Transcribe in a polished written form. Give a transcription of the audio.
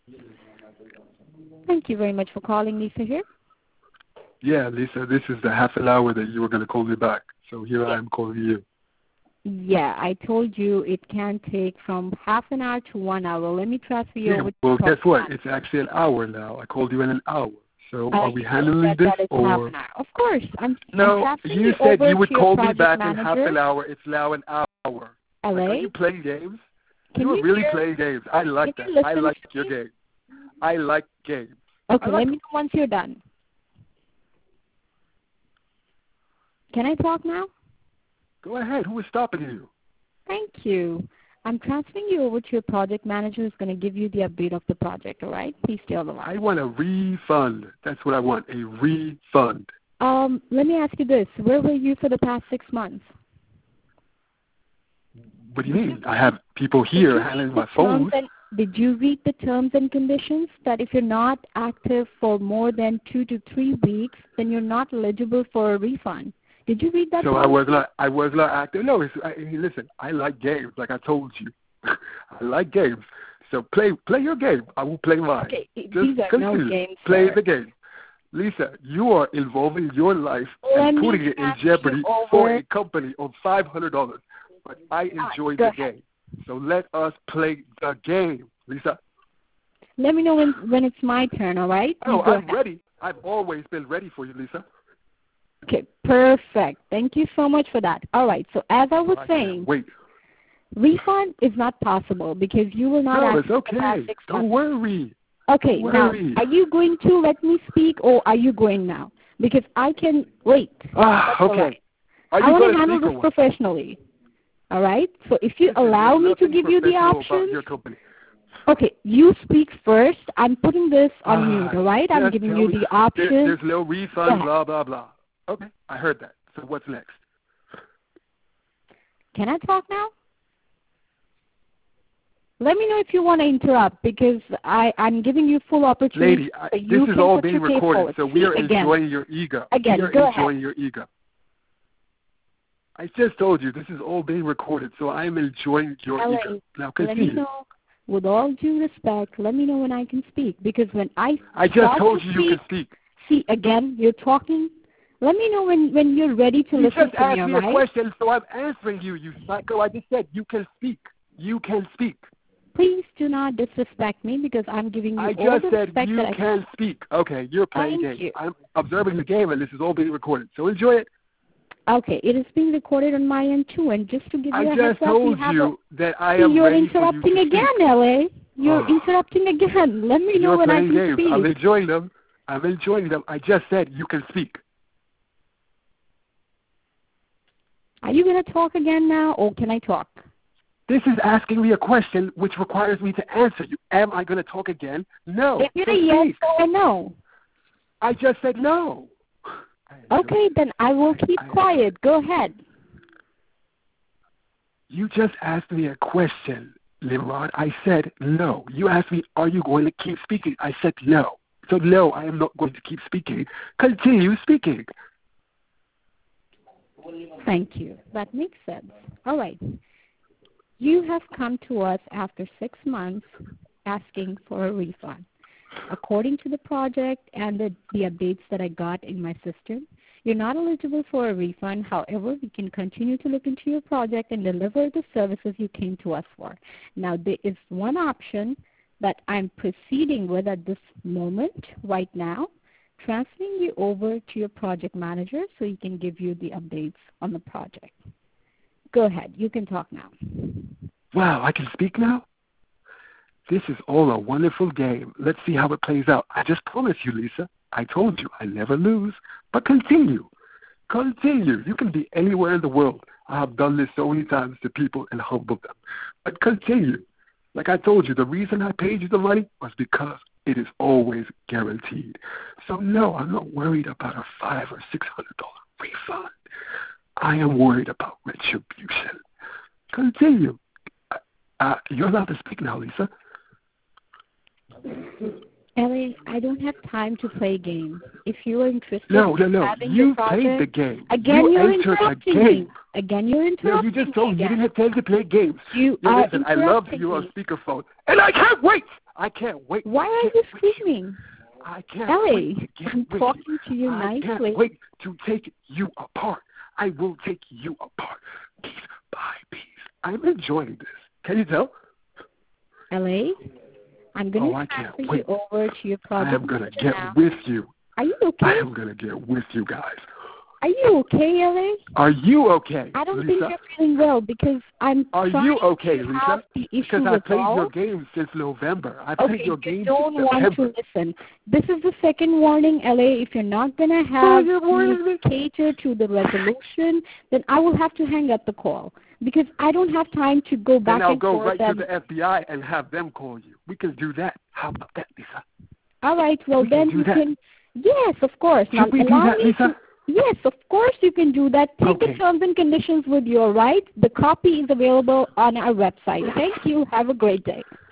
Thank you very much for calling, Lisa here. Yeah, Lisa, this is the half an hour that you were going to call me back. So here I am calling you. Yeah, I told you it can take from half an hour to 1 hour. Let me transfer you over to well, guess what? It's actually an hour now. I called you in an hour. So are we handling this or? Half an hour. Of course. No, you said you would call me back in half an hour. It's now an hour. LA? Like, are you playing games? You are really playing games. I like that. I like your game. I like games. Okay, let me know once you're done. Can I talk now? Go ahead. Who is stopping you? Thank you. I'm transferring you over to your project manager who's going to give you the update of the project, all right? Please stay on the line. I want a refund. That's what I want, a refund. Let me ask you this. Where were you for the past 6 months? What do you mean? I have people here handling my phone. Did you read the terms and conditions that if you're not active for more than 2 to 3 weeks, then you're not eligible for a refund? Did you read that? So I was not active. No, listen, I like games, like I told you. I like games. So play your game. I will play mine. Okay, just these are no games. Play the game. Lisa, you are involving your life and putting it in jeopardy for a company of $500. But I enjoy the game. So let us play the game, Lisa. Let me know when it's my turn, all right? Oh, I'm ready. I've always been ready for you, Lisa. Okay, perfect. Thank you so much for that. All right, so as I was saying, refund is not possible because you will not it's okay. Don't worry. Okay, now, are you going to let me speak or are you going now? Because I can wait. Okay. I want to handle this professionally. All right? So if you allow me to give you the option. Okay, you speak first. I'm putting this on mute, all right? I'm giving you the option. There's no refund, blah, blah, blah. Okay, I heard that. So what's next? Can I talk now? Let me know if you want to interrupt because I'm giving you full opportunity. Lady, this is all being recorded, so we are enjoying your ego. Again, we are enjoying your ego. I just told you this is all being recorded, so I am enjoying your ego. Now continue. Let me know, with all due respect, let me know when I can speak because when I just told you you can speak. See, again, you're talking. Let me know when you're ready to listen to me, You just asked me a question, so I'm answering you, you psycho. I just said you can speak. You can speak. Please do not disrespect me because I'm giving you all the respect that I can. I just said you can speak. Okay, you're playing games. I'm observing the game, and this is all being recorded, so enjoy it. Okay, it is being recorded on my end, too, and just to give you a heads up, I just told you that I am ready for you to speak. You're interrupting again, L.A. You're interrupting again. Let me know when I can speak. I'm enjoying them. I just said you can speak. Are you going to talk again now, or can I talk? This is asking me a question which requires me to answer you. Am I going to talk again? No. If you're a yes or no. I just said no. Okay, then I will keep quiet. Go ahead. You just asked me a question, Nimrod. I said no. You asked me, are you going to keep speaking? I said no. So no, I am not going to keep speaking. Continue speaking. Thank you. That makes sense. All right. You have come to us after 6 months asking for a refund. According to the project and the updates that I got in my system, you're not eligible for a refund. However, we can continue to look into your project and deliver the services you came to us for. Now, there is one option that I'm proceeding with at this moment right now, transferring you over to your project manager so he can give you the updates on the project. Go ahead. You can talk now. Wow, I can speak now? This is all a wonderful game. Let's see how it plays out. I just promised you, Lisa. I told you I never lose. But continue. Continue. You can be anywhere in the world. I have done this so many times to people and humbled them. But continue. Like I told you, the reason I paid you the money was because it is always guaranteed. So no, I'm not worried about a $500 or $600 refund. I am worried about retribution. Continue. You're allowed to speak now, Lisa. Ellie, I don't have time to play games. If you are interested No. You played the game. Again, you're interrupting me. Again, you're interrupting me. No, you just told me you didn't have time to play games. Listen, I love you on speakerphone. And I can't wait. I can't wait. Why are you screaming? I can't Ellie, wait to get I'm with talking you. to you I nicely. can't wait to take you apart. I will take you apart, piece by piece. I'm enjoying this. Can you tell? Ellie, I'm going to transfer you over to your project. I am going to get now. with you. Are you okay? I am going to get with you guys. Are you okay, Ellie? Are you okay, I don't Lisa? think you're feeling well because I'm Are trying you okay, to Lisa? have the issue because I played your resolved. game since November. I Okay, played your game you don't since want September. to listen. This is the second warning, LA. If you're not going to have me cater to the resolution, then I will have to hang up the call because I don't have time to go back and I'll and go forth. right to the FBI and have them call you. We can do that. How about that, Lisa? All right. Well, then you can. Yes, of course. Should we do that, Lisa? Yes, of course you can do that. Take the terms and conditions with you, all right? The copy is available on our website. Thank you. Have a great day.